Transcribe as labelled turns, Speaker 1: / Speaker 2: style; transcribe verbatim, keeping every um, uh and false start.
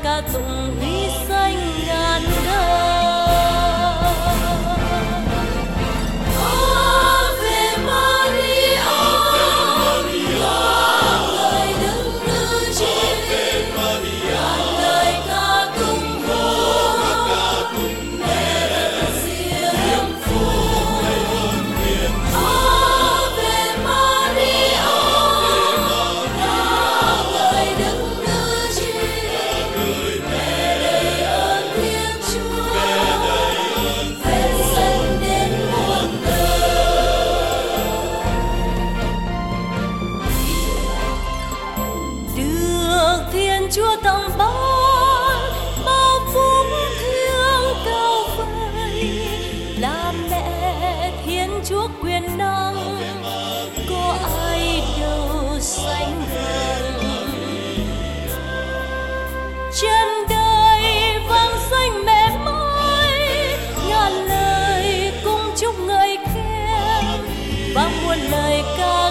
Speaker 1: ca tụng hy sinh ngàn đời. Ave Maria, ngàn lời đức nữ chi, ngàn lời ca tụng hôn mẹ diêm phúc. Ave Maria, ngàn lời đức nữ chi, mẹ đầy ơn Thiên Chúa, phép sanh đến muôn đời. Được Thiên Chúa tặng ban bao phúc thiêng cao vời, là mẹ Thiên Chúa quyền năng, có ai đâu sánh bằng. Trên đời vang danh mẹ mới, ngàn lời cung chúc ngợi khen và muôn lời ca